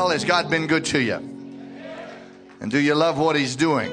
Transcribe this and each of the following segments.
well? Has God been good to you? And do you love what He's doing?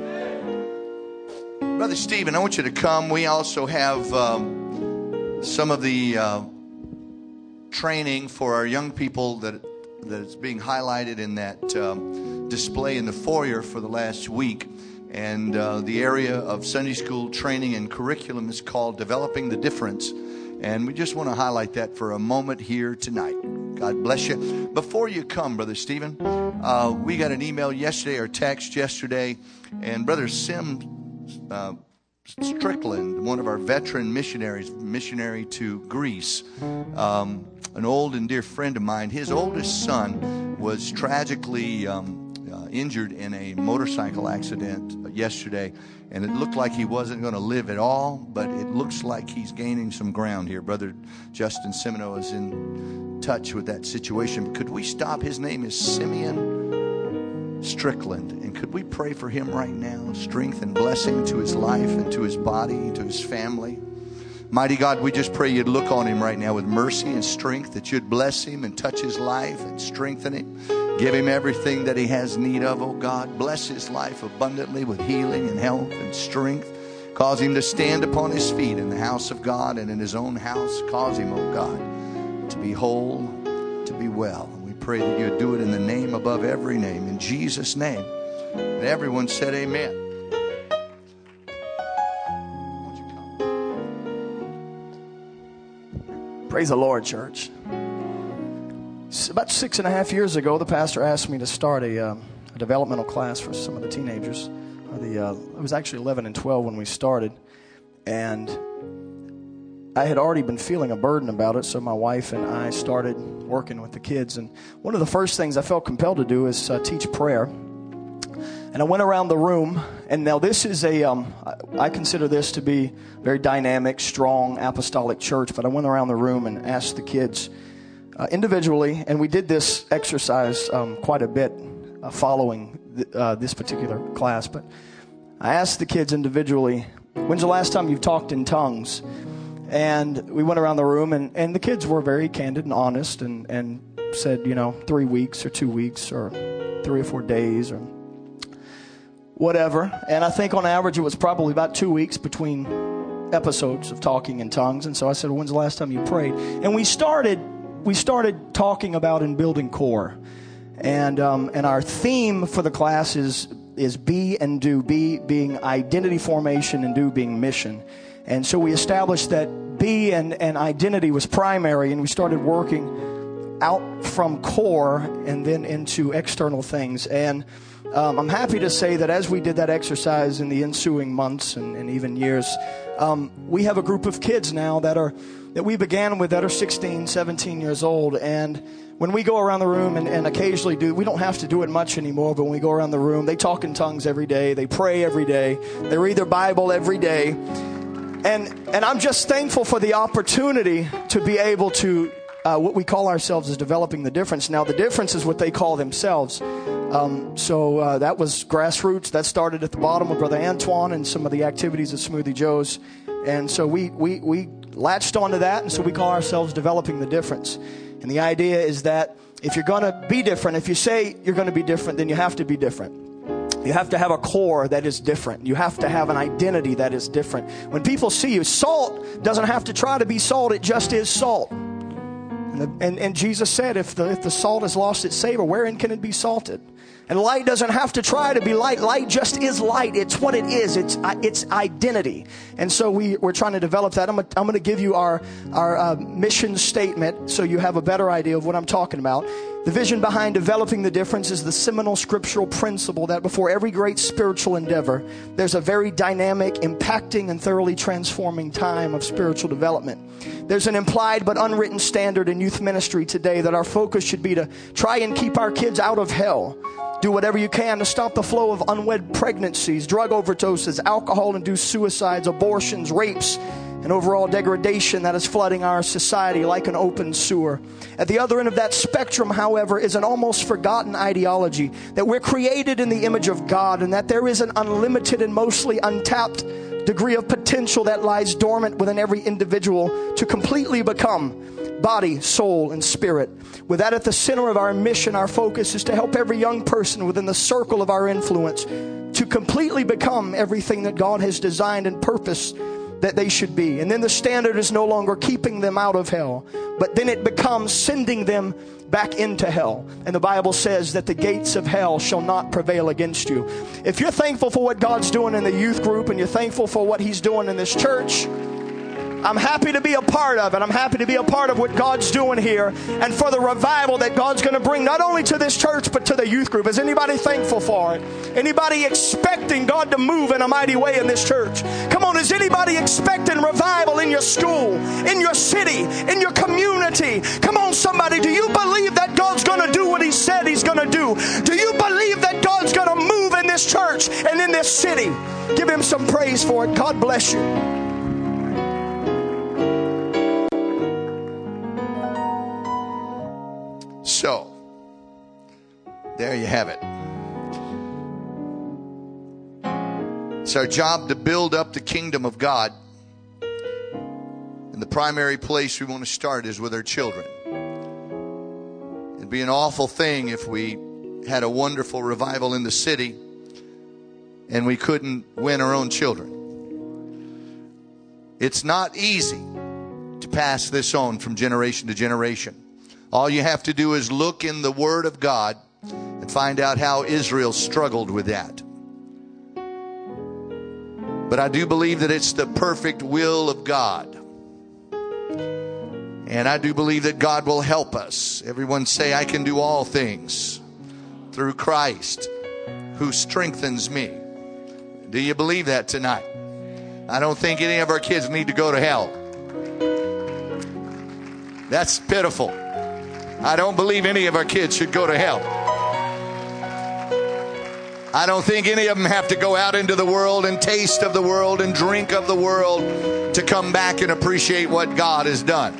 Brother Stephen, I want you to come. We also have some of the training for our young people that is being highlighted in that display in the foyer for the last week. And the area of Sunday school training and curriculum is called Developing the Difference. And we just want to highlight that for a moment here tonight. God bless you. Before you come, Brother Stephen, we got an email yesterday or text yesterday, and Brother Sim Strickland, one of our veteran missionaries, missionary to Greece, an old and dear friend of mine, his oldest son was tragically injured in a motorcycle accident yesterday, and it looked like he wasn't going to live at all, but it looks like he's gaining some ground here. Brother Justin Semino is in touch with that situation. Could we stop? His name is Simeon Strickland, and could we pray for him right now? Strength and blessing to his life and to his body, to his family. Mighty God, we just pray you'd look on him right now with mercy and strength, that you'd bless him and touch his life and strengthen him. Give him everything that he has need of, oh God. Bless his life abundantly with healing and health and strength. Cause him to stand upon his feet in the house of God and in his own house. Cause him, oh God, to be whole, to be well. And we pray that you would do it in the name above every name, in Jesus' name. And everyone said amen. Praise the Lord, church. About 6.5 years ago, the pastor asked me to start a developmental class for some of the teenagers. It was actually 11 and 12 when we started. And I had already been feeling a burden about it, so my wife and I started working with the kids. And one of the first things I felt compelled to do is teach prayer. And I went around the room, and now this is I consider this to be a very dynamic, strong, apostolic church, but I went around the room and asked the kids individually, and we did this exercise quite a bit following this particular class, but I asked the kids individually, when's the last time you've talked in tongues? And we went around the room, and the kids were very candid and honest and said, 3 weeks or 2 weeks or 3 or 4 days or whatever. And I think on average it was probably about 2 weeks between episodes of talking in tongues. And so I said, when's the last time you prayed? And we started talking about and building core. And our theme for the class is be and do. Be being identity formation and do being mission. And so we established that be and identity was primary, and we started working out from core and then into external things. And I'm happy to say that as we did that exercise in the ensuing months and even years, we have a group of kids now that we began with that are 16, 17 years old. And when we go around the room and occasionally we don't have to do it much anymore, but when we go around the room, they talk in tongues every day. They pray every day. They read their Bible every day. And I'm just thankful for the opportunity to be able to, what we call ourselves is developing the difference. Now, the difference is what they call themselves. So that was grassroots. That started at the bottom with Brother Antoine and some of the activities at Smoothie Joe's. And so we latched onto that, and so we call ourselves developing the difference. And the idea is that if you're going to be different, if you say you're going to be different, then you have to be different. You have to have a core that is different. You have to have an identity that is different. When people see you, salt doesn't have to try to be salt. It just is salt. And Jesus said, if the salt has lost its savor, wherein can it be salted? And light doesn't have to try to be light. Light just is light. It's what it is. It's identity. And so we're trying to develop that. I'm going to give you our mission statement so you have a better idea of what I'm talking about. The vision behind developing the difference is the seminal scriptural principle that before every great spiritual endeavor, there's a very dynamic, impacting, and thoroughly transforming time of spiritual development. There's an implied but unwritten standard in youth ministry today that our focus should be to try and keep our kids out of hell. Do whatever you can to stop the flow of unwed pregnancies, drug overdoses, alcohol-induced suicides, abortions, rapes, and overall degradation that is flooding our society like an open sewer. At the other end of that spectrum, however, is an almost forgotten ideology that we're created in the image of God and that there is an unlimited and mostly untapped degree of potential potential that lies dormant within every individual to completely become body, soul, and spirit. With that at the center of our mission, our focus is to help every young person within the circle of our influence to completely become everything that God has designed and purposed that they should be. And then the standard is no longer keeping them out of hell, but then it becomes sending them back into hell. And the Bible says that the gates of hell shall not prevail against you. If you're thankful for what God's doing in the youth group and you're thankful for what He's doing in this church, I'm happy to be a part of it. I'm happy to be a part of what God's doing here and for the revival that God's going to bring not only to this church but to the youth group. Is anybody thankful for it? Anybody expecting God to move in a mighty way in this church? Come on, is anybody expecting revival in your school, in your city, in your community? Come on, somebody, do you believe that God's going to do what He said He's going to do? Do you believe that God's going to move in this church and in this city? Give Him some praise for it. God bless you. So, there you have it. It's our job to build up the kingdom of God. And the primary place we want to start is with our children. It'd be an awful thing if we had a wonderful revival in the city and we couldn't win our own children. It's not easy to pass this on from generation to generation. All you have to do is look in the Word of God and find out how Israel struggled with that. But I do believe that it's the perfect will of God. And I do believe that God will help us. Everyone say, I can do all things through Christ who strengthens me. Do you believe that tonight? I don't think any of our kids need to go to hell. That's pitiful. I don't believe any of our kids should go to hell. I don't think any of them have to go out into the world and taste of the world and drink of the world to come back and appreciate what God has done.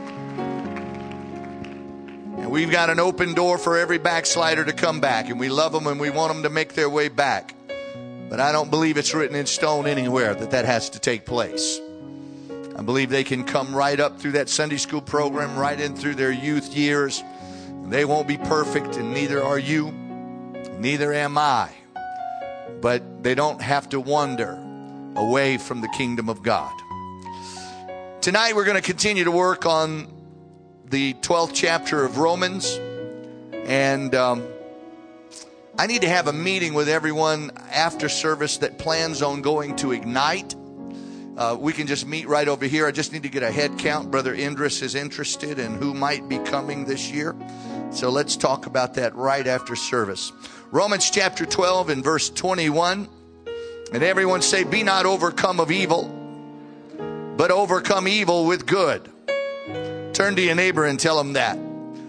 And we've got an open door for every backslider to come back, and we love them and we want them to make their way back. But I don't believe it's written in stone anywhere that has to take place. I believe they can come right up through that Sunday school program, right in through their youth years. They won't be perfect, and neither are you, neither am I. But they don't have to wander away from the kingdom of God. Tonight we're going to continue to work on the 12th chapter of Romans. And I need to have a meeting with everyone after service that plans on going to Ignite. We can just meet right over here. I just need to get a head count. Brother Indris is interested in who might be coming this year. So let's talk about that right after service. Romans chapter 12 and verse 21. And everyone say, be not overcome of evil, but overcome evil with good. Turn to your neighbor and tell him that.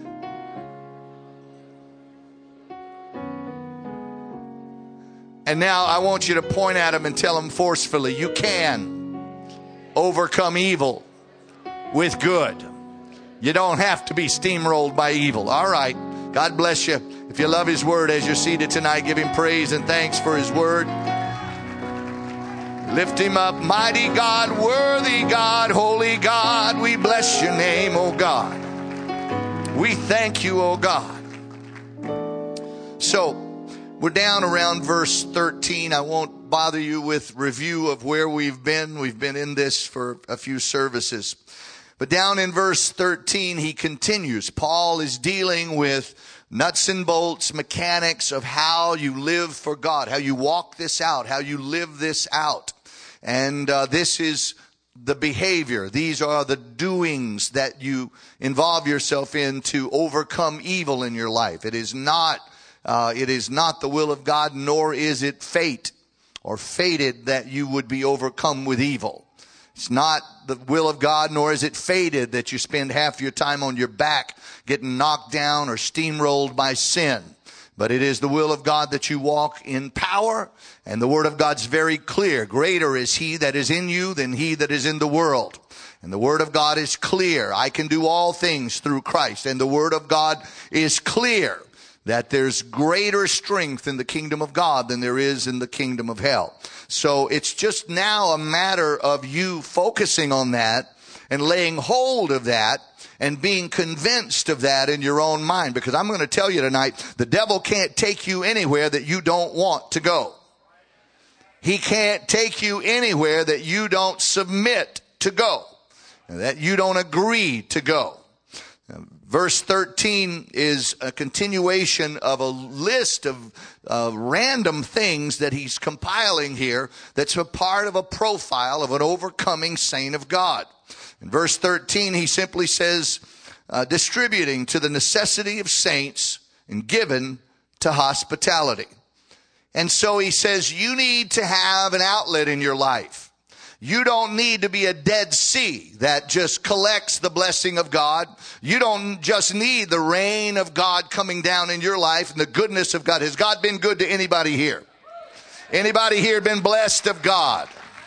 And now I want you to point at him and tell him forcefully, you can overcome evil with good. You don't have to be steamrolled by evil. All right. God bless you. If you love His word as you're seated tonight, give Him praise and thanks for His word. Lift Him up. Mighty God, worthy God, holy God, we bless your name, oh God. We thank you, oh God. So, we're down around verse 13. I won't bother you with review of where we've been. We've been in this for a few services. But down in verse 13, he continues. Paul is dealing with nuts and bolts, mechanics of how you live for God, how you walk this out, how you live this out. And this is the behavior. These are the doings that you involve yourself in to overcome evil in your life. It is not the will of God, nor is it fate or fated that you would be overcome with evil. It's not the will of God, nor is it fated that you spend half your time on your back getting knocked down or steamrolled by sin. But it is the will of God that you walk in power, and the word of God's very clear. Greater is He that is in you than he that is in the world. And the word of God is clear. I can do all things through Christ. And the word of God is clear that there's greater strength in the kingdom of God than there is in the kingdom of hell. So it's just now a matter of you focusing on that and laying hold of that and being convinced of that in your own mind. Because I'm going to tell you tonight, the devil can't take you anywhere that you don't want to go. He can't take you anywhere that you don't submit to go, that you don't agree to go. Verse 13 is a continuation of a list of random things that he's compiling here that's a part of a profile of an overcoming saint of God. In verse 13, he simply says, distributing to the necessity of saints and given to hospitality. And so he says, you need to have an outlet in your life. You don't need to be a Dead Sea that just collects the blessing of God. You don't just need the rain of God coming down in your life and the goodness of God. Has God been good to anybody here? Anybody here been blessed of God?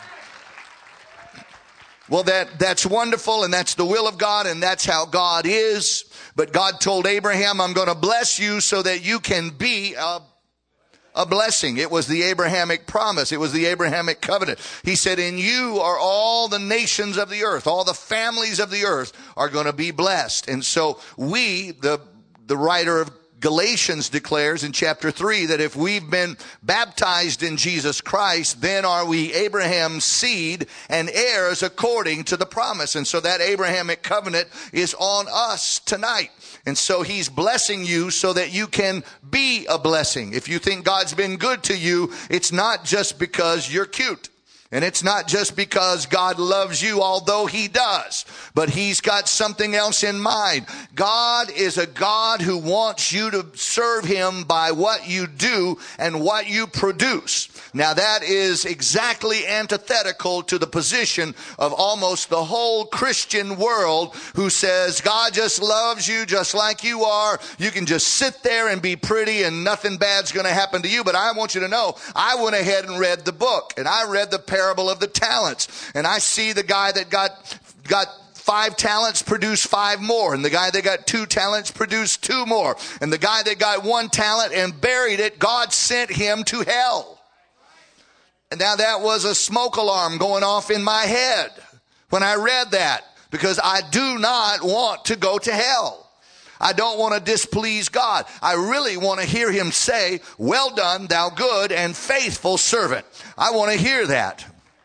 Well, that's wonderful, and that's the will of God, and that's how God is. But God told Abraham, I'm going to bless you so that you can be a blessing. It was the Abrahamic promise. It was the Abrahamic covenant. He said, in you are all the nations of the earth. All the families of the earth are going to be blessed. And so the writer of Galatians declares in chapter 3 that if we've been baptized in Jesus Christ, then are we Abraham's seed and heirs according to the promise. And so that Abrahamic covenant is on us tonight. And so he's blessing you so that you can be a blessing. If you think God's been good to you, it's not just because you're cute. And it's not just because God loves you, although he does, but he's got something else in mind. God is a God who wants you to serve him by what you do and what you produce. Now that is exactly antithetical to the position of almost the whole Christian world who says God just loves you just like you are. You can just sit there and be pretty and nothing bad's going to happen to you. But I want you to know, I went ahead and read the book, and I read the parable of the talents, and I see the guy that got 5 talents produced 5 more, and the guy that got 2 talents produced 2 more, and the guy that got 1 talent and buried it, God sent him to hell. And now that was a smoke alarm going off in my head when I read that, because I do not want to go to hell. I don't want to displease God. I really want to hear him say, well done, thou good and faithful servant. I want to hear that.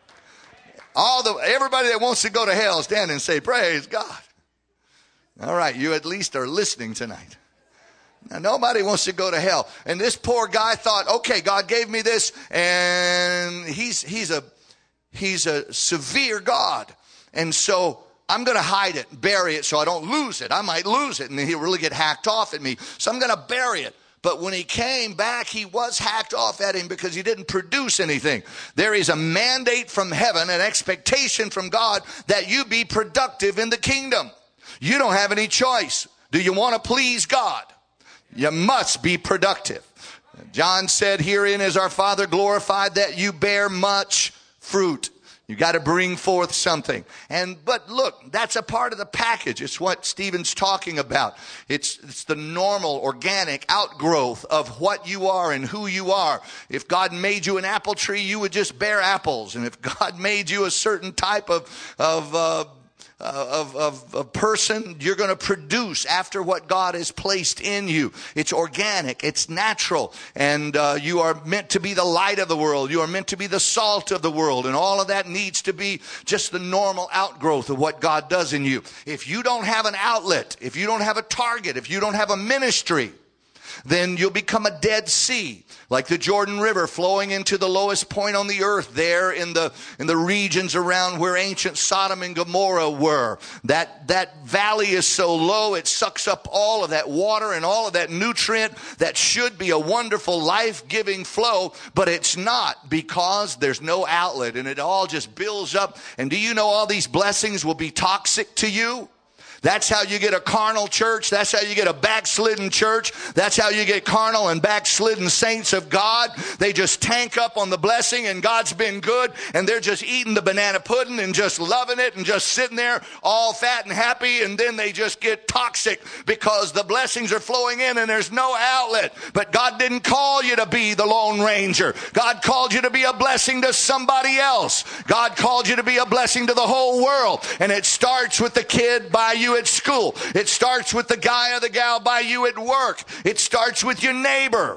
Everybody that wants to go to hell, stand and say, praise God. All right, you at least are listening tonight. Now, nobody wants to go to hell. And this poor guy thought, okay, God gave me this, and he's a severe God. And so I'm going to hide it, bury it so I don't lose it. I might lose it, and he'll really get hacked off at me. So I'm going to bury it. But when he came back, he was hacked off at him because he didn't produce anything. There is a mandate from heaven, an expectation from God that you be productive in the kingdom. You don't have any choice. Do you want to please God? You must be productive. John said, herein is our Father glorified, that you bear much fruit. You got to bring forth something. But look, that's a part of the package. It's what Stephen's talking about. It's the normal, organic outgrowth of what you are and who you are. If God made you an apple tree, you would just bear apples. And if God made you a certain type of person, you're going to produce after what God has placed in you. It's organic, it's natural, and you are meant to be the light of the world. You are meant to be the salt of the world, and all of that needs to be just the normal outgrowth of what God does in you. If you don't have an outlet, if you don't have a target, if you don't have a ministry, then you'll become a Dead Sea, like the Jordan River flowing into the lowest point on the earth there in the regions around where ancient Sodom and Gomorrah were. That valley is so low, it sucks up all of that water and all of that nutrient that should be a wonderful life-giving flow, but it's not, because there's no outlet, and it all just builds up. And do you know all these blessings will be toxic to you? That's how you get a carnal church. That's how you get a backslidden church. That's how you get carnal and backslidden saints of God. They just tank up on the blessing and God's been good and they're just eating the banana pudding and just loving it and just sitting there all fat and happy, and then they just get toxic because the blessings are flowing in and there's no outlet. But God didn't call you to be the Lone Ranger. God called you to be a blessing to somebody else. God called you to be a blessing to the whole world. And it starts with the kid by you at school. It starts with the guy or the gal by you at work. It starts with your neighbor.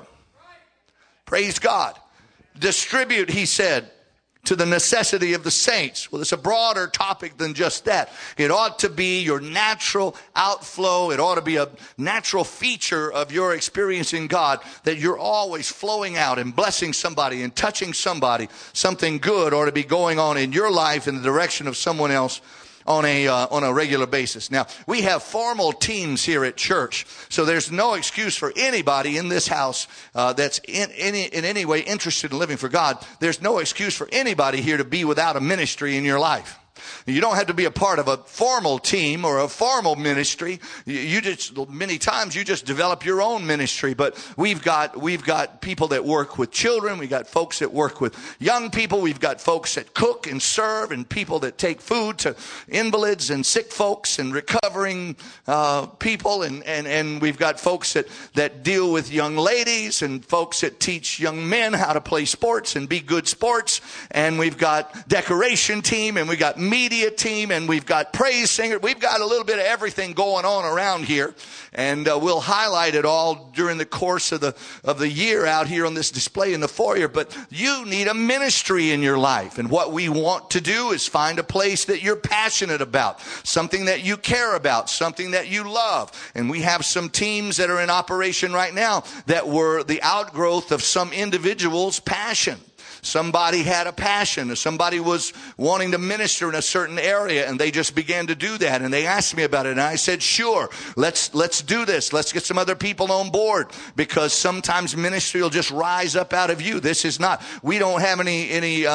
Praise God. Distribute, he said, to the necessity of the saints. Well, it's a broader topic than just that. It ought to be your natural outflow. It ought to be a natural feature of your experience in God that you're always flowing out and blessing somebody and touching somebody. Something good ought to be going on in your life in the direction of someone else on a regular basis. Now, we have formal teams here at church, so there's no excuse for anybody in this house that's in any way interested in living for God. There's no excuse for anybody here to be without a ministry in your life. You don't have to be a part of a formal team or a formal ministry. You just, many times you just develop your own ministry. But we've got people that work with children. We've got folks that work with young people. We've got folks that cook and serve, and people that take food to invalids and sick folks and recovering people. And we've got folks that deal with young ladies and folks that teach young men how to play sports and be good sports. And we've got decoration team, and we've got media team, and we've got praise singer. We've got a little bit of everything going on around here, and we'll highlight it all during the course of the year out here on this display in the foyer. But you need a ministry in your life, and what we want to do is find a place that you're passionate about, something that you care about, something that you love. And we have some teams that are in operation right now that were the outgrowth of some individual's passion. Somebody had a passion, or somebody was wanting to minister in a certain area, and they just began to do that. And they asked me about it, and I said, sure, let's do this. Let's get some other people on board, because sometimes ministry will just rise up out of you. This is not, we don't have any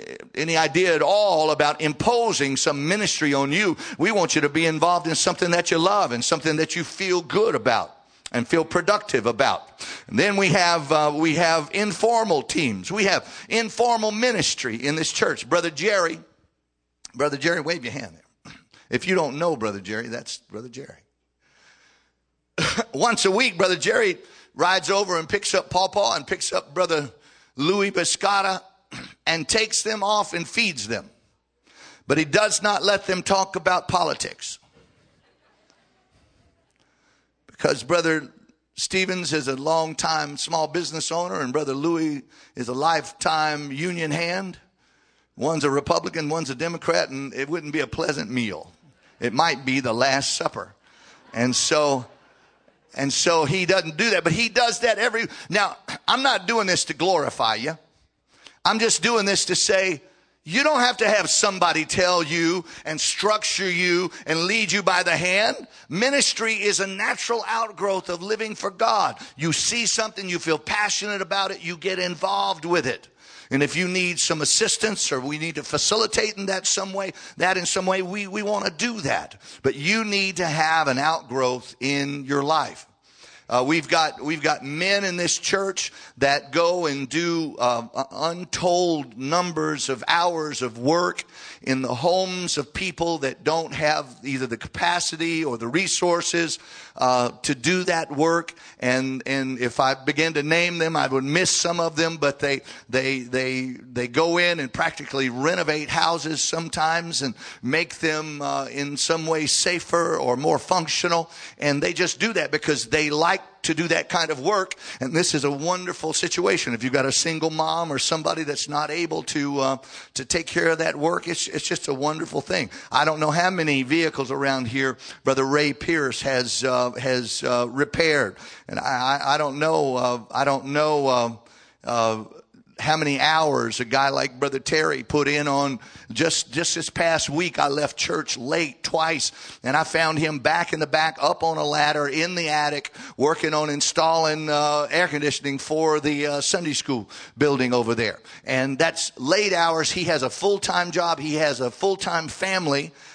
idea at all about imposing some ministry on you. We want you to be involved in something that you love and something that you feel good about and feel productive about. And then we have informal teams. We have informal ministry in this church. Brother Jerry, wave your hand there. If you don't know Brother Jerry, that's Brother Jerry. Once a week, Brother Jerry rides over and picks up Paw and picks up Brother Louis Biscotta and takes them off and feeds them. But he does not let them talk about politics. Because Brother Stevens is a long-time small business owner, and Brother Louis is a lifetime union hand. One's a Republican, one's a Democrat, and it wouldn't be a pleasant meal. It might be the Last Supper. And so he doesn't do that, but he does that now, I'm not doing this to glorify you. I'm just doing this to say, you don't have to have somebody tell you and structure you and lead you by the hand. Ministry is a natural outgrowth of living for God. You see something, you feel passionate about it, you get involved with it. And if you need some assistance, or we need to facilitate in that in some way, we want to do that. But you need to have an outgrowth in your life. We've got men in this church that go and do untold numbers of hours of work in the homes of people that don't have either the capacity or the resources to do that work. And if I begin to name them, I would miss some of them. But they go in and practically renovate houses sometimes and make them in some way safer or more functional. And they just do that because they like to do that kind of work. And this is a wonderful situation. If you've got a single mom or somebody that's not able to take care of that work, it's just a wonderful thing. I don't know how many vehicles around here Brother Ray Pierce has repaired, and I don't know how many hours a guy like Brother Terry put in on just this past week. I left church late twice, and I found him back in the back up on a ladder in the attic working on installing air conditioning for the Sunday school building over there. And that's late hours. He has a full-time job. He has a full-time family.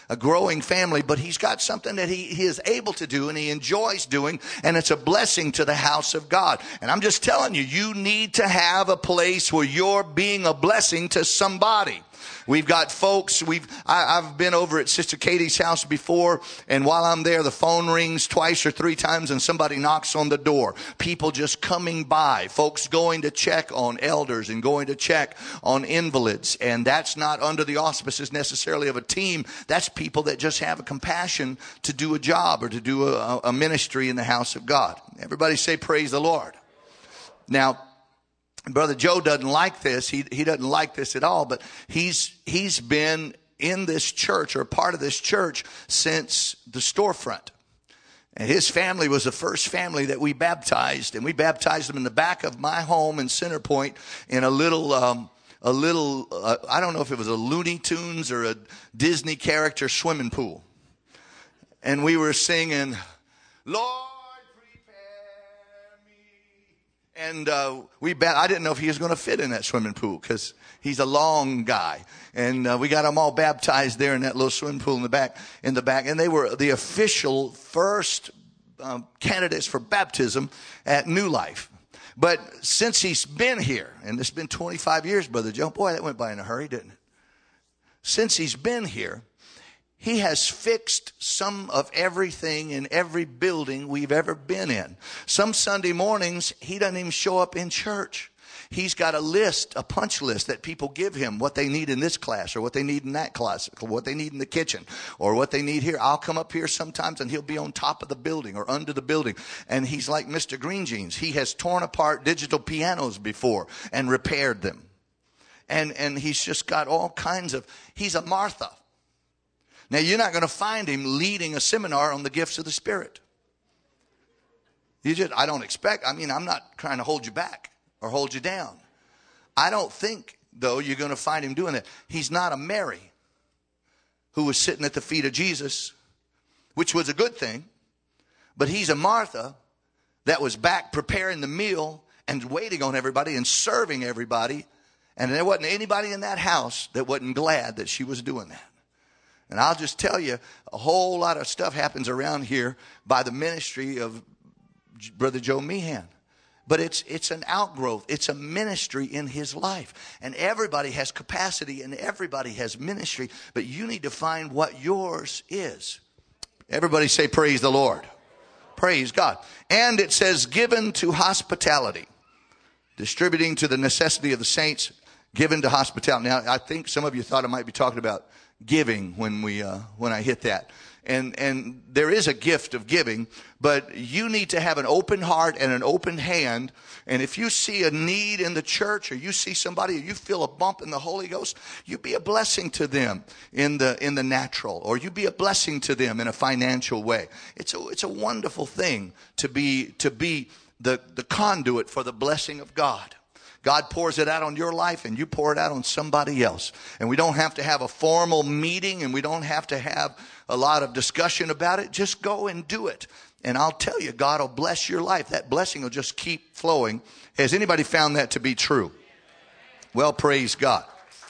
a growing family, but he's got something that he is able to do and he enjoys doing, and it's a blessing to the house of God. And I'm just telling you, you need to have a place where you're being a blessing to somebody. We've got folks, I've been over at Sister Katie's house before, and while I'm there, the phone rings twice or three times and somebody knocks on the door. People just coming by, folks going to check on elders and going to check on invalids. And that's not under the auspices necessarily of a team. That's people that just have a compassion to do a job or to do a ministry in the house of God. Everybody say praise the Lord. Now, Brother Joe doesn't like this. He doesn't like this at all, but he's been in this church or part of this church since the storefront. And his family was the first family that we baptized, and we baptized them in the back of my home in Center Point in a little, I don't know if it was a Looney Tunes or a Disney character swimming pool. And we were singing, Lord, and I didn't know if he was going to fit in that swimming pool because he's a long guy. And we got them all baptized there in that little swimming pool in the back. And they were the official first candidates for baptism at New Life. But since he's been here, and it's been 25 years, Brother Joe, boy, that went by in a hurry, didn't it? Since he's been here, he has fixed some of everything in every building we've ever been in. Some Sunday mornings, he doesn't even show up in church. He's got a list, a punch list that people give him, what they need in this class or what they need in that class, or what they need in the kitchen or what they need here. I'll come up here sometimes and he'll be on top of the building or under the building. And he's like Mr. Green Jeans. He has torn apart digital pianos before and repaired them. And he's just got all kinds of, he's a Martha. Now, you're not going to find him leading a seminar on the gifts of the Spirit. I'm not trying to hold you back or hold you down. I don't think, though, you're going to find him doing that. He's not a Mary who was sitting at the feet of Jesus, which was a good thing. But he's a Martha that was back preparing the meal and waiting on everybody and serving everybody. And there wasn't anybody in that house that wasn't glad that she was doing that. And I'll just tell you, a whole lot of stuff happens around here by the ministry of Brother Joe Meehan. But it's an outgrowth. It's a ministry in his life. And everybody has capacity and everybody has ministry. But you need to find what yours is. Everybody say praise the Lord. Praise God. And it says given to hospitality. Distributing to the necessity of the saints. Given to hospitality. Now, I think some of you thought I might be talking about giving when I hit that. And there is a gift of giving, but you need to have an open heart and an open hand. And if you see a need in the church or you see somebody or you feel a bump in the Holy Ghost, you be a blessing to them in the natural, or you be a blessing to them in a financial way. It's a wonderful thing to be the conduit for the blessing of God. God pours it out on your life and you pour it out on somebody else. And we don't have to have a formal meeting and we don't have to have a lot of discussion about it. Just go and do it. And I'll tell you, God will bless your life. That blessing will just keep flowing. Has anybody found that to be true? Well, praise God.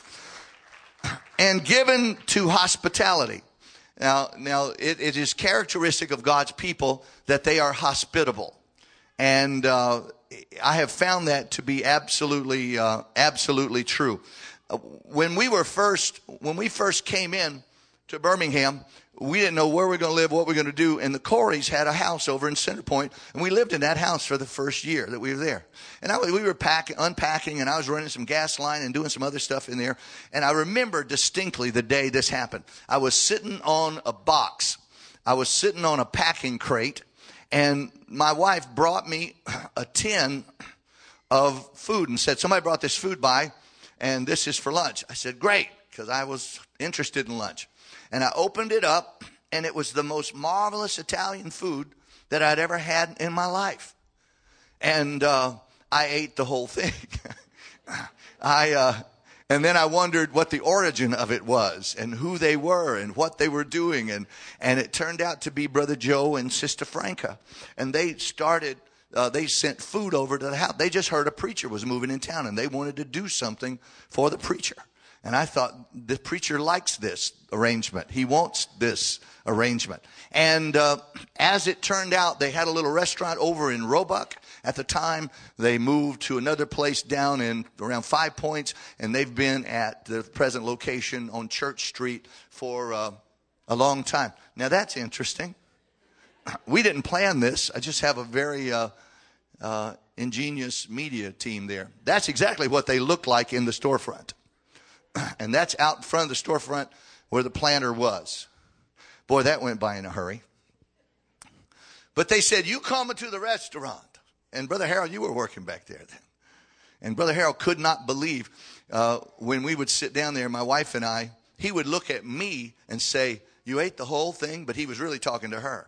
And given to hospitality. Now it is characteristic of God's people that they are hospitable. And I have found that to be absolutely true. When we first came in to Birmingham, we didn't know where we were going to live, what we were going to do. And the Coreys had a house over in Center Point, and we lived in that house for the first year that we were there. And we were unpacking, and I was running some gas line and doing some other stuff in there. And I remember distinctly the day this happened. I was sitting on a box. I was sitting on a packing crate. And my wife brought me a tin of food and said, somebody brought this food by, and this is for lunch. I said, great, because I was interested in lunch. And I opened it up, and it was the most marvelous Italian food that I'd ever had in my life. And I ate the whole thing. And then I wondered what the origin of it was and who they were and what they were doing. And it turned out to be Brother Joe and Sister Franca. And they sent food over to the house. They just heard a preacher was moving in town and they wanted to do something for the preacher. And I thought, the preacher likes this arrangement. He wants this arrangement. And as it turned out, they had a little restaurant over in Roebuck. At the time, they moved to another place down in around 5 Points, and they've been at the present location on Church Street for a long time. Now, that's interesting. We didn't plan this. I just have a very ingenious media team there. That's exactly what they look like in the storefront. And that's out in front of the storefront where the planter was. Boy, that went by in a hurry. But they said, you come to the restaurant. And Brother Harold, you were working back there then. And Brother Harold could not believe when we would sit down there, my wife and I, he would look at me and say, you ate the whole thing? But he was really talking to her.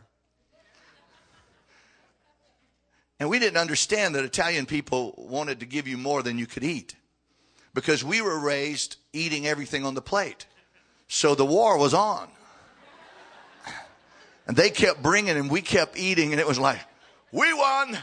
And we didn't understand that Italian people wanted to give you more than you could eat. Because we were raised eating everything on the plate. So the war was on. And they kept bringing and we kept eating. And it was like, we won.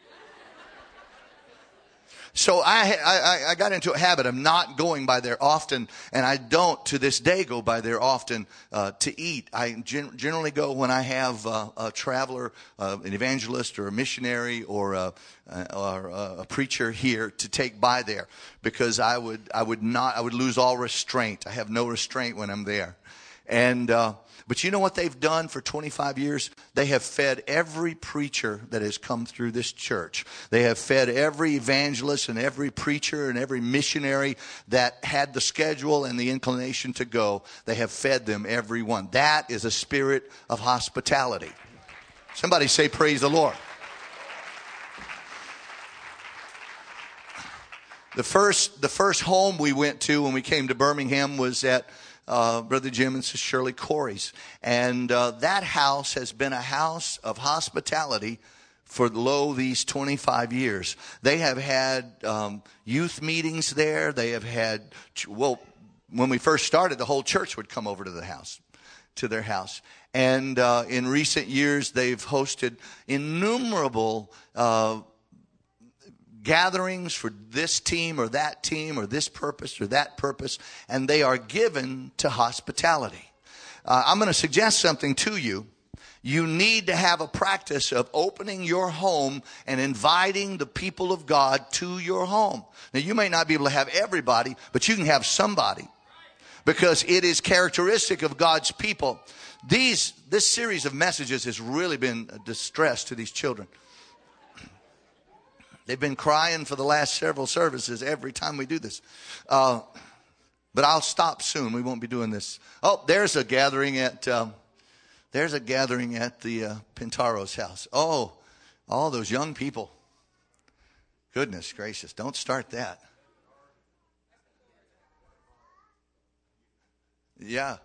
So I got into a habit of not going by there often. And I don't to this day go by there often to eat. I generally go when I have a traveler, an evangelist or a missionary or a preacher here to take by there. Because I would lose all restraint. I have no restraint when I'm there. And but you know what they've done for 25 years? They have fed every preacher that has come through this church. They have fed every evangelist and every preacher and every missionary that had the schedule and the inclination to go. They have fed them, every one. That is a spirit of hospitality. Somebody say, praise the Lord. The first home we went to when we came to Birmingham was at Brother Jim and Sister Shirley Corey's. And that house has been a house of hospitality for these 25 years. They have had youth meetings there. They have had, when we first started, the whole church would come over to their house. And in recent years, they've hosted innumerable gatherings for this team or this purpose or that purpose, and they are given to hospitality. I'm going to suggest something to you. You need to have a practice of opening your home and inviting the people of God to your home. Now, you may not be able to have everybody, but you can have somebody, because it is characteristic of God's people. This series of messages has really been a distress to these children. They've been crying for the last several services every time we do this. But I'll stop soon. We won't be doing this. Oh, there's a gathering at the Pintaro's house. Oh, all those young people. Goodness gracious, don't start that. Yeah.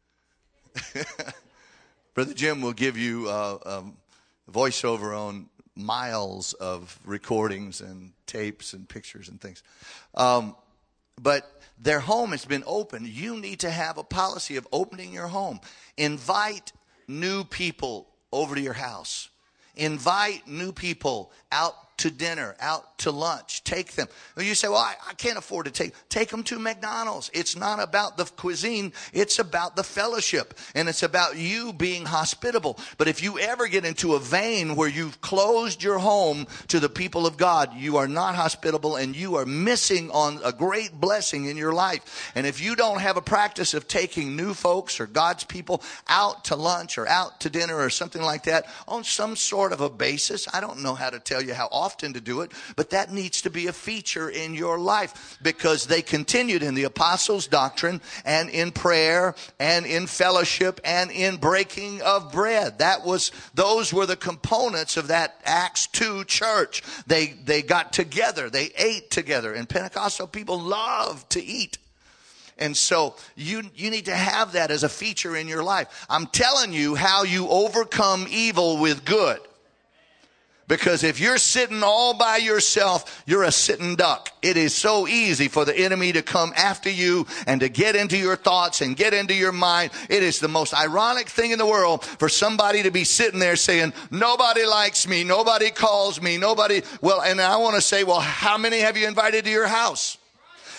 Brother Jim will give you a voiceover on miles of recordings and tapes and pictures and things. But their home has been opened. You need to have a policy of opening your home. Invite new people over to your house. Invite new people out to dinner, out to lunch. Take them. You say, well, I can't afford to take them to McDonald's. It's not about the cuisine. It's about the fellowship. And it's about you being hospitable. But if you ever get into a vein where you've closed your home to the people of God, you are not hospitable and you are missing on a great blessing in your life. And if you don't have a practice of taking new folks or God's people out to lunch or out to dinner or something like that on some sort of a basis, I don't know how to tell you how often to do it, but that needs to be a feature in your life, because they continued in the apostles' doctrine and in prayer and in fellowship and in breaking of bread. Those were the components of that Acts 2 church. They got together, they ate together, and Pentecostal people love to eat. And so you need to have that as a feature in your life. I'm telling you how you overcome evil with good. Because if you're sitting all by yourself, you're a sitting duck. It is so easy for the enemy to come after you and to get into your thoughts and get into your mind. It is the most ironic thing in the world for somebody to be sitting there saying, nobody likes me, nobody calls me, nobody. Well, and I want to say, well, how many have you invited to your house?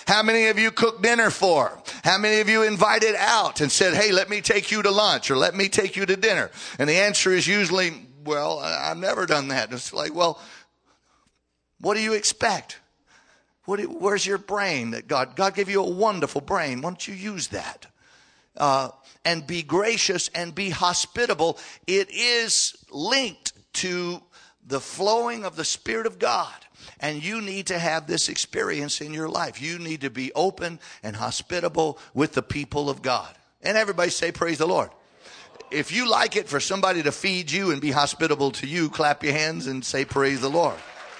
How many of you cooked dinner for? How many of you invited out and said, hey, let me take you to lunch or let me take you to dinner? And the answer is usually, well, I've never done that. It's like, well, what do you expect? Where's your brain that God gave you a wonderful brain? Why don't you use that? And be gracious and be hospitable. It is linked to the flowing of the Spirit of God. And you need to have this experience in your life. You need to be open and hospitable with the people of God. And everybody say, praise the Lord. If you like it for somebody to feed you and be hospitable to you, clap your hands and say, praise the Lord.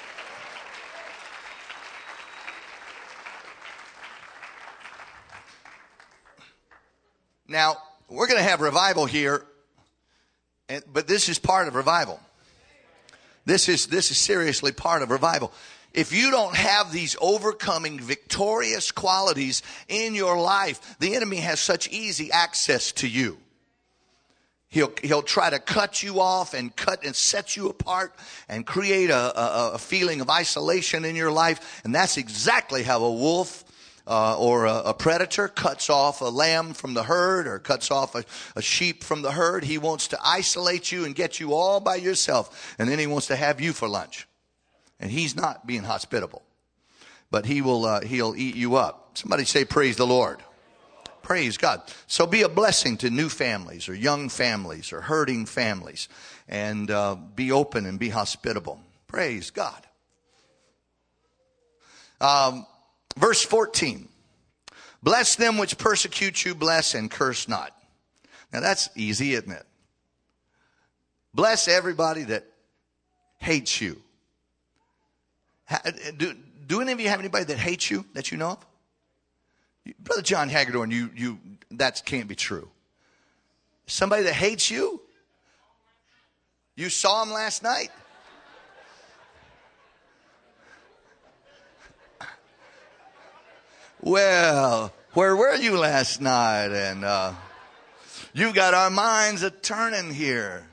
Now, we're going to have revival here, but this is part of revival. This is seriously part of revival. If you don't have these overcoming, victorious qualities in your life, the enemy has such easy access to you. He'll try to cut you off and set you apart and create a feeling of isolation in your life. And that's exactly how a wolf or a predator cuts off a lamb from the herd or cuts off a sheep from the herd. He wants to isolate you and get you all by yourself. And then he wants to have you for lunch. And he's not being hospitable. But he'll eat you up. Somebody say, praise the Lord. Praise God. So be a blessing to new families or young families or hurting families. And be open and be hospitable. Praise God. Verse 14. Bless them which persecute you, bless and curse not. Now that's easy, isn't it? Bless everybody that hates you. Do any of you have anybody that hates you that you know of? Brother John Hagedorn, you that can't be true. Somebody that hates you? You saw him last night? Well, where were you last night? And you've got our minds a-turning here.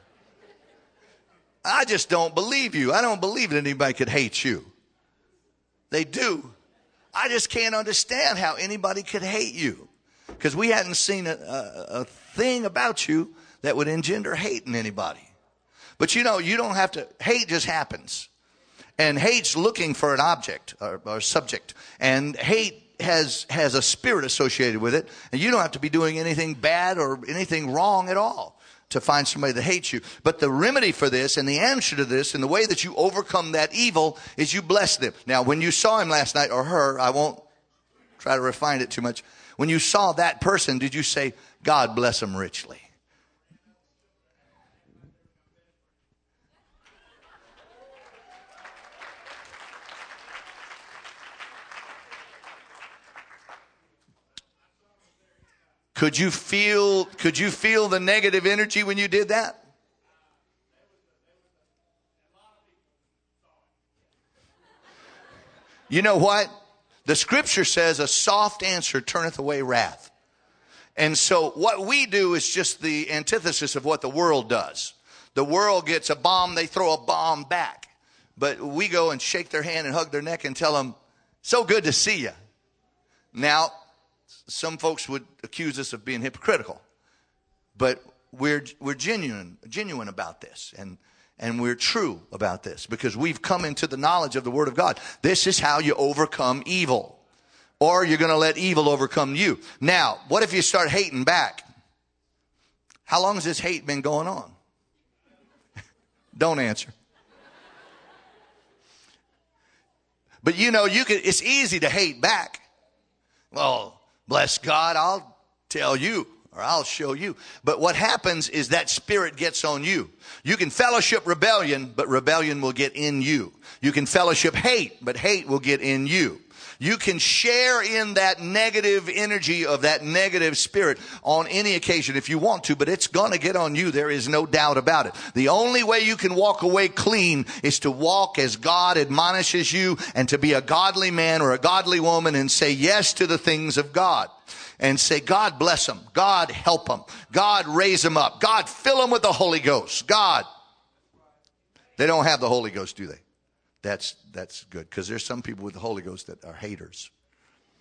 I just don't believe you. I don't believe that anybody could hate you. They do. I just can't understand how anybody could hate you. Because we hadn't seen a thing about you that would engender hate in anybody. But you know, you don't have to. Hate just happens. And hate's looking for an object or subject. And hate has a spirit associated with it. And you don't have to be doing anything bad or anything wrong at all to find somebody that hates you. But the remedy for this and the answer to this and the way that you overcome that evil is you bless them. Now, when you saw him last night or her, I won't try to refine it too much. When you saw that person, did you say, God bless them richly? Could you feel the negative energy when you did that? You know what? The scripture says a soft answer turneth away wrath. And so what we do is just the antithesis of what the world does. The world gets a bomb, they throw a bomb back. But we go and shake their hand and hug their neck and tell them, so good to see you. Now, some folks would accuse us of being hypocritical, but we're genuine about this, and we're true about this because we've come into the knowledge of the Word of God. This is how you overcome evil, or you're going to let evil overcome you. Now, what if you start hating back? How long has this hate been going on? Don't answer. But you know, it's easy to hate back. Well, bless God, I'll tell you or I'll show you. But what happens is that spirit gets on you. You can fellowship rebellion, but rebellion will get in you. You can fellowship hate, but hate will get in you. You can share in that negative energy of that negative spirit on any occasion if you want to, but it's going to get on you. There is no doubt about it. The only way you can walk away clean is to walk as God admonishes you and to be a godly man or a godly woman and say yes to the things of God. And say, God bless them. God help them. God raise them up. God fill them with the Holy Ghost. God. They don't have the Holy Ghost, do they? That's good, because there's some people with the Holy Ghost that are haters.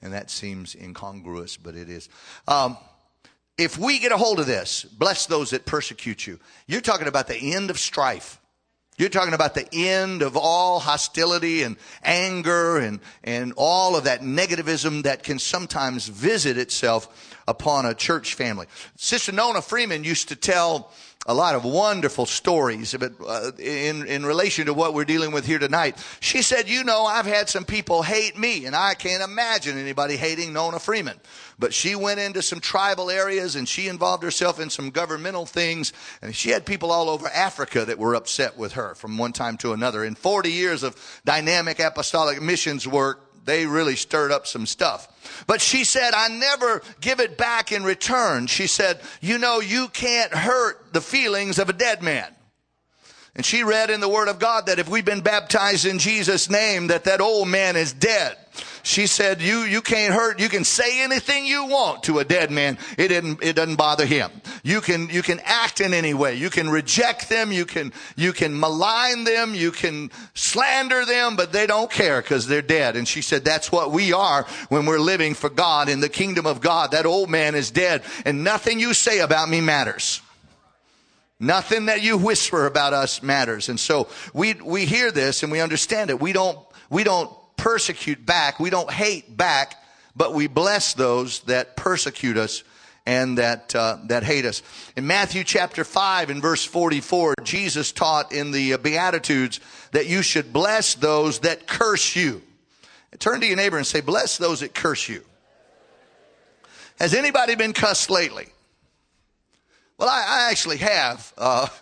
And that seems incongruous, but it is. If we get a hold of this, bless those that persecute you. You're talking about the end of strife. You're talking about the end of all hostility and anger and all of that negativism that can sometimes visit itself upon a church family. Sister Nona Freeman used to tell a lot of wonderful stories of it, in relation to what we're dealing with here tonight. She said, I've had some people hate me, and I can't imagine anybody hating Nona Freeman. But she went into some tribal areas, and she involved herself in some governmental things, and she had people all over Africa that were upset with her from one time to another. In 40 years of dynamic apostolic missions work, they really stirred up some stuff. But she said, I never give it back in return. She said, you can't hurt the feelings of a dead man. And she read in the Word of God that if we've been baptized in Jesus' name, that old man is dead. She said, you can't hurt. You can say anything you want to a dead man. It doesn't bother him. You can act in any way. You can reject them. You can malign them. You can slander them, but they don't care because they're dead. And she said, that's what we are when we're living for God in the kingdom of God. That old man is dead, and nothing you say about me matters. Nothing that you whisper about us matters. And so we hear this and we understand it. We don't persecute back. We don't hate back, but we bless those that persecute us and that hate us. In Matthew chapter 5 and verse 44, Jesus taught in the Beatitudes that you should bless those that curse you. Turn to your neighbor and say, bless those that curse you. Has anybody been cussed lately? Well, I actually have.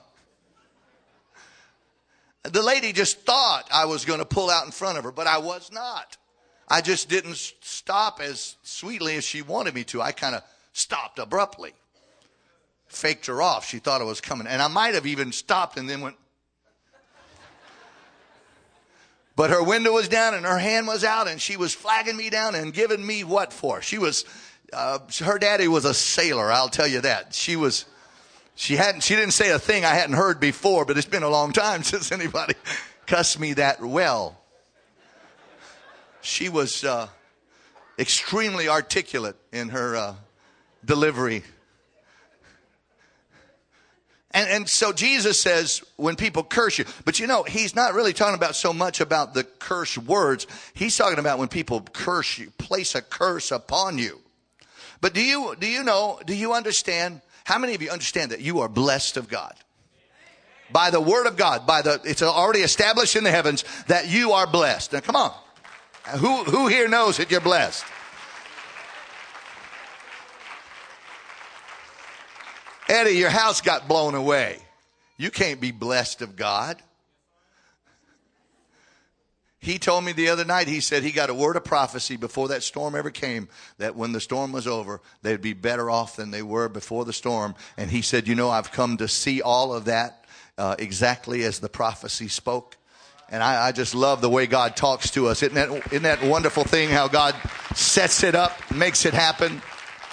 The lady just thought I was going to pull out in front of her, but I was not. I just didn't stop as sweetly as she wanted me to. I kind of stopped abruptly. Faked her off. She thought I was coming. And I might have even stopped and then went. But her window was down and her hand was out and she was flagging me down and giving me what for? She was, her daddy was a sailor, I'll tell you that. She didn't say a thing I hadn't heard before, but it's been a long time since anybody cussed me that well. She was extremely articulate in her delivery. And so Jesus says when people curse you, but he's not really talking about so much about the curse words. He's talking about when people curse you, place a curse upon you. But do you understand? How many of you understand that you are blessed of God? By the word of God, it's already established in the heavens that you are blessed. Now come on. Who here knows that you're blessed? Eddie, your house got blown away. You can't be blessed of God. He told me the other night, he said he got a word of prophecy before that storm ever came, that when the storm was over, they'd be better off than they were before the storm. And he said, I've come to see all of that exactly as the prophecy spoke. And I just love the way God talks to us. Isn't that wonderful thing how God sets it up, makes it happen?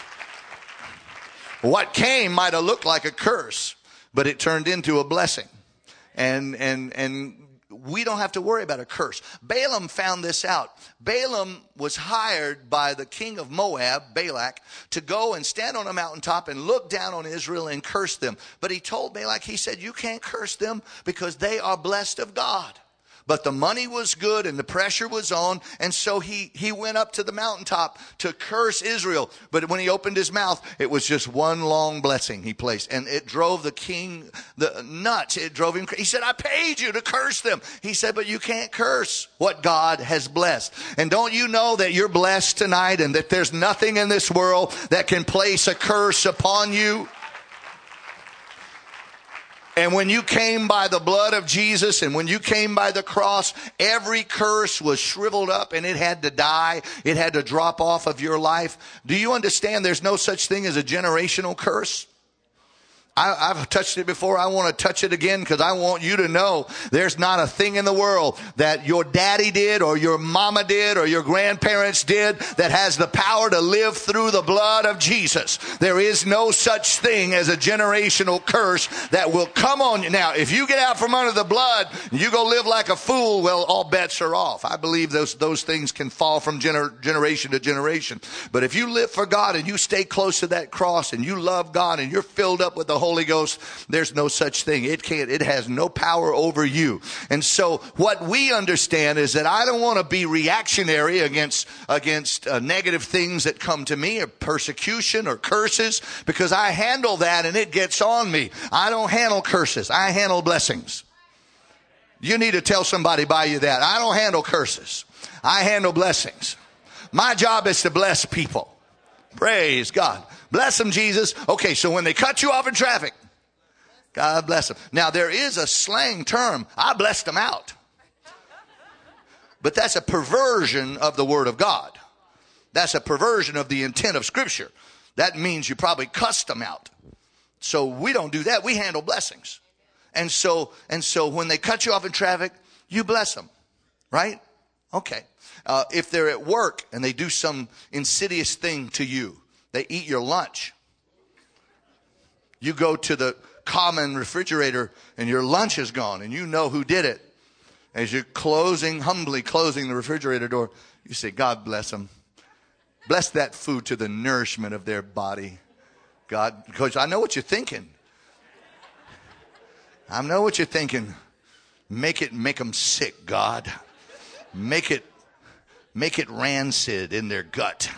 What came might have looked like a curse, but it turned into a blessing. And we don't have to worry about a curse. Balaam found this out. Balaam was hired by the king of Moab, Balak, to go and stand on a mountaintop and look down on Israel and curse them. But he told Balak, he said, you can't curse them because they are blessed of God. But the money was good and the pressure was on. And so he went up to the mountaintop to curse Israel. But when he opened his mouth, it was just one long blessing he placed. And it drove the king nuts. It drove him crazy. He said, I paid you to curse them. He said, but you can't curse what God has blessed. And don't you know that you're blessed tonight and that there's nothing in this world that can place a curse upon you? And when you came by the blood of Jesus and when you came by the cross, every curse was shriveled up and it had to die. It had to drop off of your life. Do you understand there's no such thing as a generational curse? I've touched it before. I want to touch it again because I want you to know there's not a thing in the world that your daddy did or your mama did or your grandparents did that has the power to live through the blood of Jesus. There is no such thing as a generational curse that will come on you. Now, if you get out from under the blood, you go live like a fool, well, all bets are off. I believe those things can fall from generation to generation. But if you live for God and you stay close to that cross and you love God and you're filled up with the Holy Ghost, there's no such thing. It has no power over you. And so what we understand is that I don't want to be reactionary against negative things that come to me, or persecution or curses, because I handle that and it gets on me. I don't handle curses. I handle blessings. You need to tell somebody by you that. I don't handle curses. I handle blessings. My job is to bless people. Praise God. Bless them, Jesus. Okay, so when they cut you off in traffic, God bless them. Now, there is a slang term. I blessed them out. But that's a perversion of the Word of God. That's a perversion of the intent of Scripture. That means you probably cussed them out. So we don't do that. We handle blessings. And so when they cut you off in traffic, you bless them. Right? Okay. If they're at work and they do some insidious thing to you, they eat your lunch. You go to the common refrigerator and your lunch is gone and you know who did it. As you're humbly closing the refrigerator door, you say, God bless them. Bless that food to the nourishment of their body. God, because I know what you're thinking. I know what you're thinking. Make them sick, God. Make it rancid in their gut.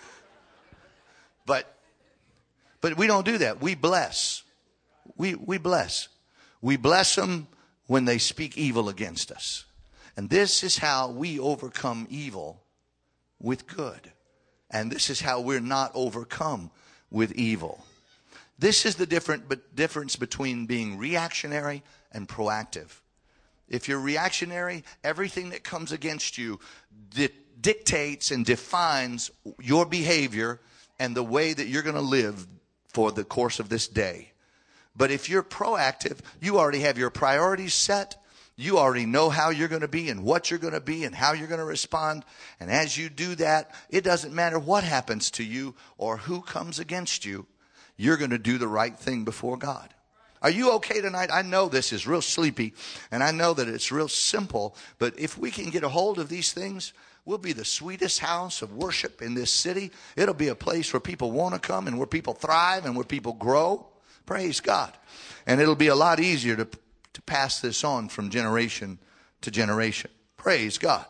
But we don't do that. We bless. We bless. We bless them when they speak evil against us. And this is how we overcome evil with good. And this is how we're not overcome with evil. This is the difference between being reactionary and proactive. If you're reactionary, everything that comes against you dictates and defines your behavior and the way that you're going to live for the course of this day. But if you're proactive, you already have your priorities set. You already know how you're going to be and what you're going to be and how you're going to respond. And as you do that, it doesn't matter what happens to you or who comes against you. You're going to do the right thing before God. Are you okay tonight? I know this is real sleepy and I know that it's real simple, but if we can get a hold of these things, we'll be the sweetest house of worship in this city. It'll be a place where people want to come and where people thrive and where people grow. Praise God. And it'll be a lot easier to pass this on from generation to generation. Praise God.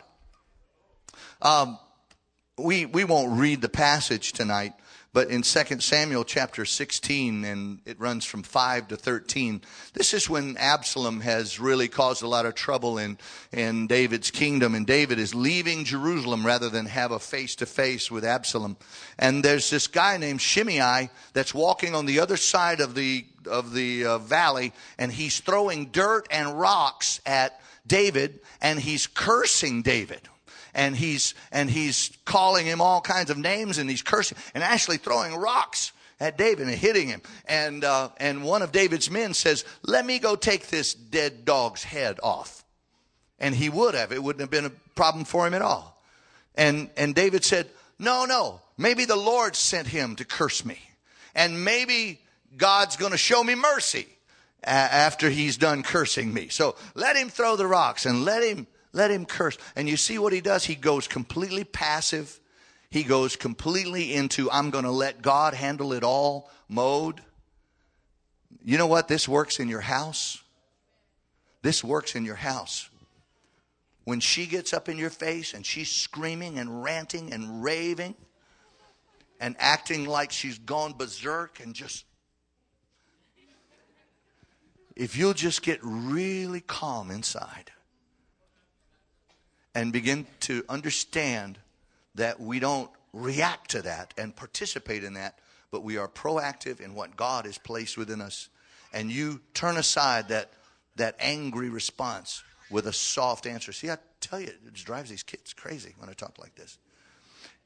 We won't read the passage tonight, but in 2 Samuel chapter 16, and it runs from 5 to 13, this is when Absalom has really caused a lot of trouble in David's kingdom. And David is leaving Jerusalem rather than have a face-to-face with Absalom. And there's this guy named Shimei that's walking on the other side of the valley, and he's throwing dirt and rocks at David, and he's cursing David. And he's calling him all kinds of names, and he's cursing and actually throwing rocks at David and hitting him. And one of David's men says, "Let me go take this dead dog's head off." And he would have. It wouldn't have been a problem for him at all. And David said, No, maybe the Lord sent him to curse me. And maybe God's going to show me mercy after he's done cursing me. So let him throw the rocks and let him curse. And you see what he does? He goes completely passive. He goes completely into, I'm going to let God handle it all mode. You know what? This works in your house. This works in your house. When she gets up in your face and she's screaming and ranting and raving and acting like she's gone berserk and just, if you'll just get really calm inside and begin to understand that we don't react to that and participate in that, but we are proactive in what God has placed within us. And you turn aside that angry response with a soft answer. See, I tell you, it just drives these kids crazy when I talk like this.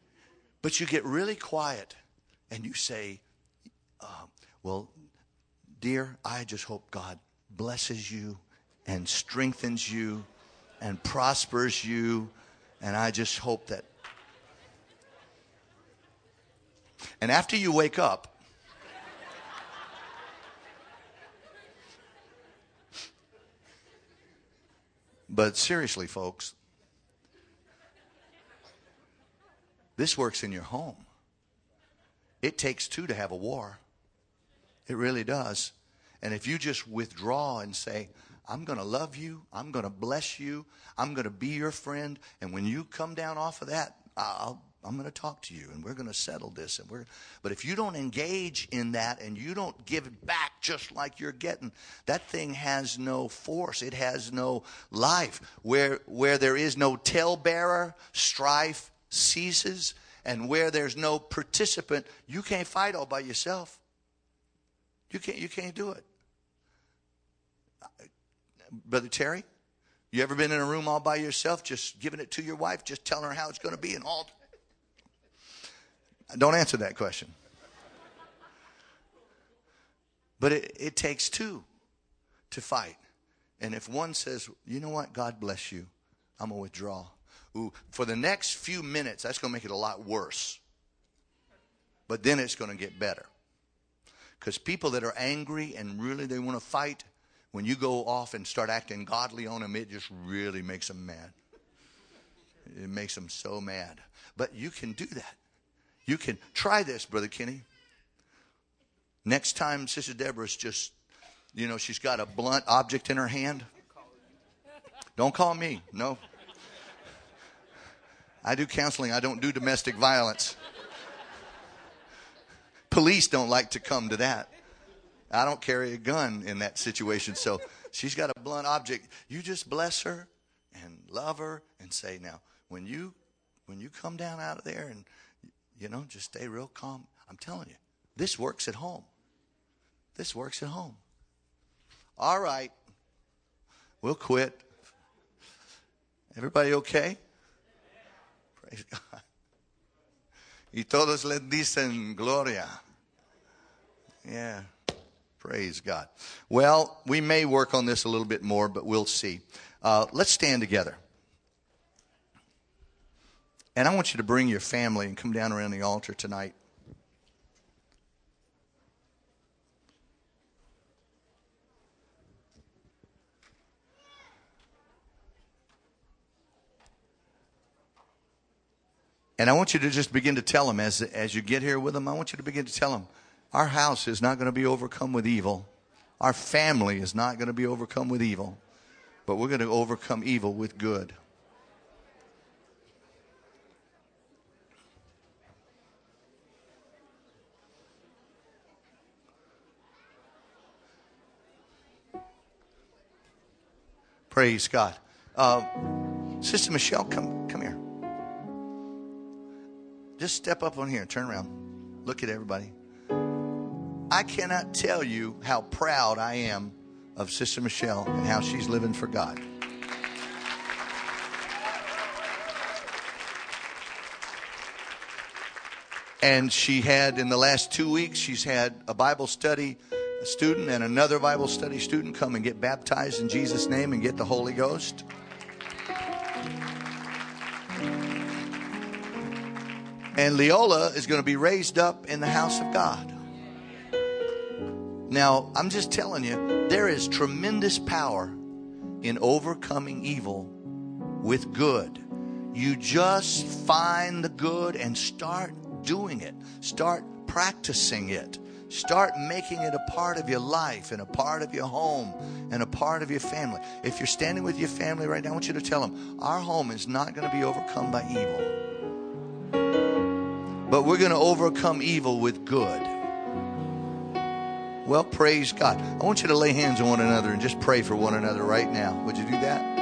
But you get really quiet and you say, well, dear, I just hope God blesses you and strengthens you and prospers you. And I just hope that. And after you wake up, but seriously, folks, this works in your home. It takes two to have a war. It really does. And if you just withdraw and say, I'm going to love you, I'm going to bless you, I'm going to be your friend, and when you come down off of that, I'm going to talk to you, and we're going to settle this. But if you don't engage in that and you don't give it back just like you're getting, that thing has no force. It has no life. Where there is no talebearer, strife ceases. And where there's no participant, you can't fight all by yourself. You can't do it. Brother Terry, you ever been in a room all by yourself, just giving it to your wife, just telling her how it's going to be and all? Don't answer that question. But it takes two to fight. And if one says, you know what, God bless you, I'm going to withdraw. Ooh, for the next few minutes, that's going to make it a lot worse. But then it's going to get better. Because people that are angry and really they want to fight, when you go off and start acting godly on them, it just really makes them mad. It makes them so mad. But you can do that. You can try this, Brother Kenny. Next time Sister Deborah's just, she's got a blunt object in her hand. Don't call me. No. I do counseling. I don't do domestic violence. Police don't like to come to that. I don't carry a gun in that situation. So she's got a blunt object. You just bless her and love her and say, now, when you come down out of there and, just stay real calm. I'm telling you, this works at home. This works at home. All right. We'll quit. Everybody okay? Praise God. Y todos le dicen gloria. Yeah. Praise God. Well, we may work on this a little bit more, but we'll see. Let's stand together. And I want you to bring your family and come down around the altar tonight. And I want you to just begin to tell them as you get here with them, I want you to begin to tell them, our house is not going to be overcome with evil. Our family is not going to be overcome with evil. But we're going to overcome evil with good. Praise God. Sister Michelle, come here. Just step up on here. Turn around. Look at everybody. I cannot tell you how proud I am of Sister Michelle and how she's living for God. And she had, in the last 2 weeks, she's had a Bible study student and another Bible study student come and get baptized in Jesus' name and get the Holy Ghost. And Leola is going to be raised up in the house of God. Now, I'm just telling you, there is tremendous power in overcoming evil with good. You just find the good and start doing it. Start practicing it. Start making it a part of your life and a part of your home and a part of your family. If you're standing with your family right now, I want you to tell them, our home is not going to be overcome by evil. But we're going to overcome evil with good. Well, praise God. I want you to lay hands on one another and just pray for one another right now. Would you do that?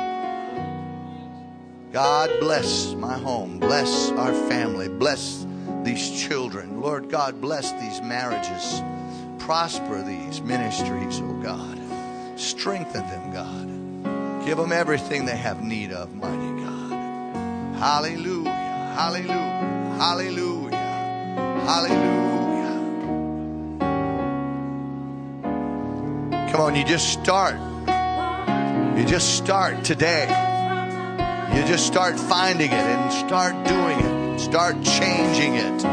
God bless my home. Bless our family. Bless these children. Lord God, bless these marriages. Prosper these ministries, oh God. Strengthen them, God. Give them everything they have need of, mighty God. Hallelujah. Hallelujah. Hallelujah. Hallelujah. Come on, you just start. You just start today. You just start finding it and start doing it. Start changing it.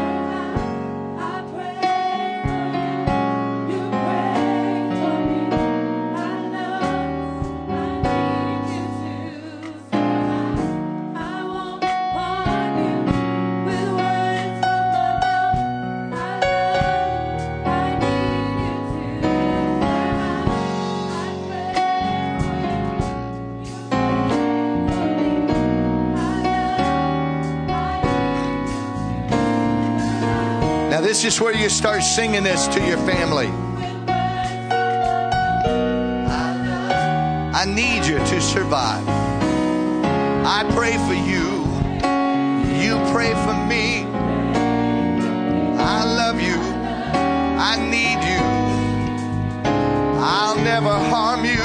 This is where you start singing this to your family. I need you to survive. I pray for you. You pray for me. I love you. I need you. I'll never harm you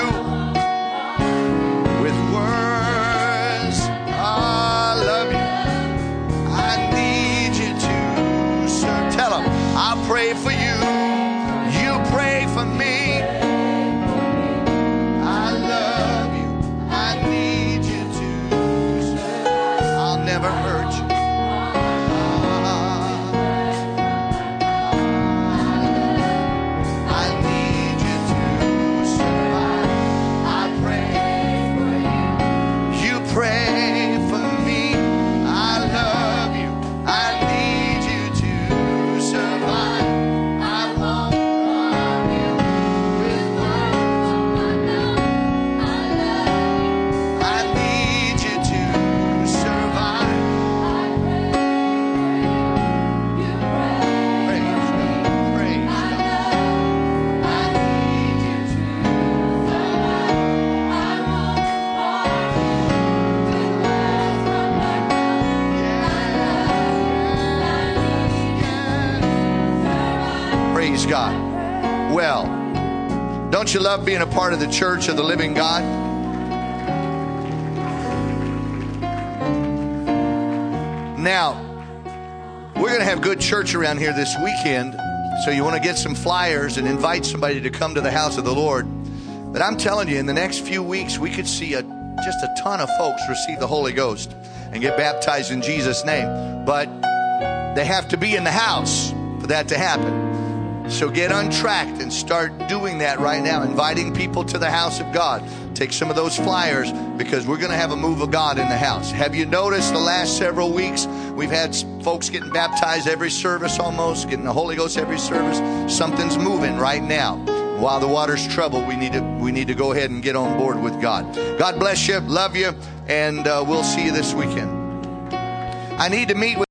with words. I love you. I need you to serve. Tell them, I'll pray for you. You pray for me. I love you. I need you to serve. I'll never hurt you. I need you to survive. I pray for you. You pray for me. I love you. I need you to survive. I won't harm you with words. I need you to survive. Praise God. Praise God. I need you to Praise God. Well, don't you love being a part of the church of the living God? Now, we're going to have good church around here this weekend, so you want to get some flyers and invite somebody to come to the house of the Lord. But I'm telling you, in the next few weeks, we could see just a ton of folks receive the Holy Ghost and get baptized in Jesus' name. But they have to be in the house for that to happen. So get untracked and start doing that right now, inviting people to the house of God. Take some of those flyers, because we're going to have a move of God in the house. Have you noticed the last several weeks we've had folks getting baptized every service, almost getting the Holy Ghost every service? Something's moving right now. While the water's troubled, we need to go ahead and get on board with God. God bless you, love you, and we'll see you this weekend. I need to meet with